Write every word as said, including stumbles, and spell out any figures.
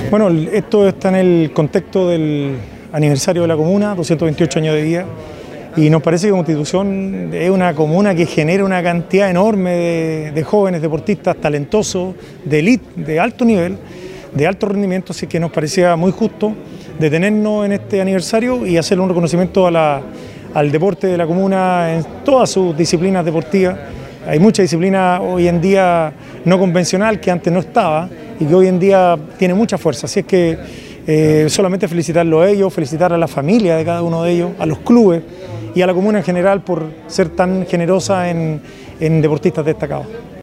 Bueno, esto está en el contexto del aniversario de la comuna, doscientos veintiocho años de vida, y nos parece que Constitución es una comuna que genera una cantidad enorme de, de jóvenes deportistas talentosos, de élite, de alto nivel, de alto rendimiento, así que nos parecía muy justo detenernos en este aniversario y hacerle un reconocimiento a la, al deporte de la comuna en todas sus disciplinas deportivas. Hay mucha disciplina hoy en día no convencional que antes no estaba y que hoy en día tiene mucha fuerza, así es que eh, solamente felicitarlo a ellos, felicitar a la familia de cada uno de ellos, a los clubes y a la comuna en general por ser tan generosa en, en deportistas destacados.